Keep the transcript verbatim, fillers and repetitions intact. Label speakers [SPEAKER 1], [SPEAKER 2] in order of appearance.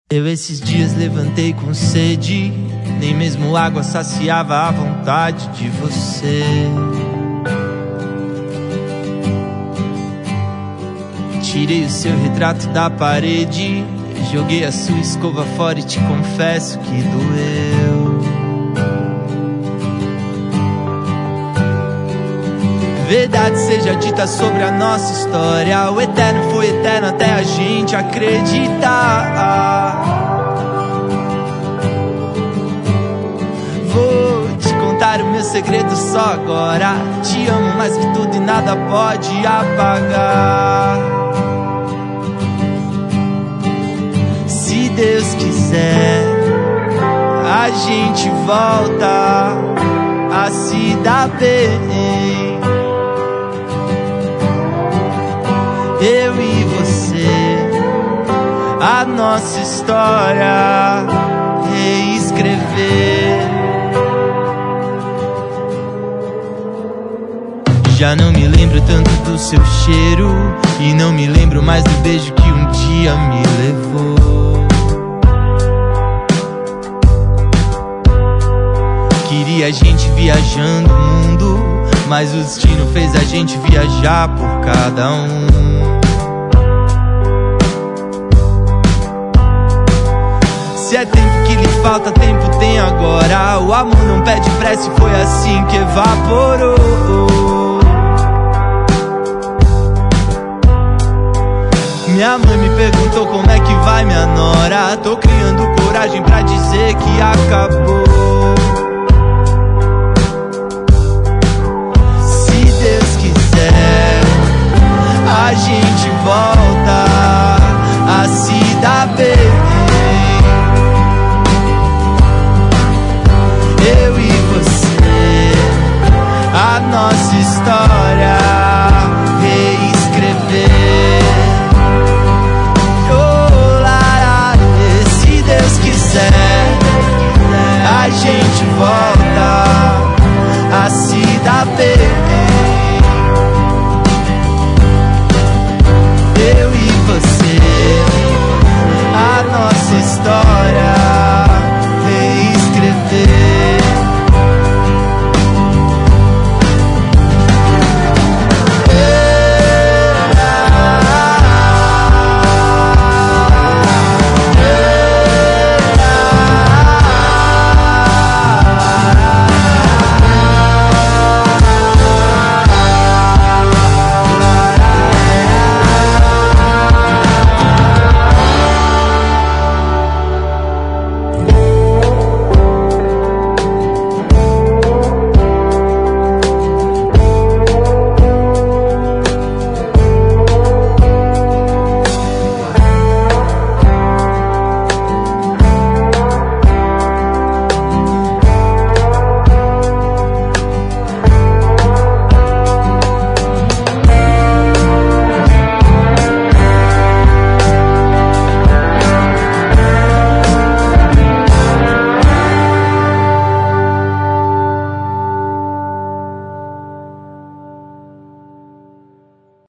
[SPEAKER 1] Eu esses dias levantei com sede, nem mesmo água saciava a vontade de você. Tirei o seu retrato da parede, joguei a sua escova fora e te confesso que doeu. Verdade seja dita sobre a nossa história, o eterno foi eterno até a gente acreditar. Vou te contar o meu segredo só agora. Te amo mais que tudo e nada pode apagar. Se Deus quiser, a gente volta a se dar bem. Eu e você, a nossa história reescrever. Já não me lembro tanto do seu cheiro, e não me lembro mais do beijo que um dia me levou. Queria a gente viajando o mundo, mas o destino fez a gente viajar por cada um. Se é tempo que lhe falta, tempo tem agora. O amor não pede pressa e foi assim que evaporou. Minha mãe me perguntou como é que vai minha nora. Tô criando coragem pra dizer que acabou. Se Deus quiser, a gente volta a se dar bem. Eu e você, a nossa história reescrever. Oh, lá, se Deus quiser, a gente volta a se dar bem. Eu e você, a nossa história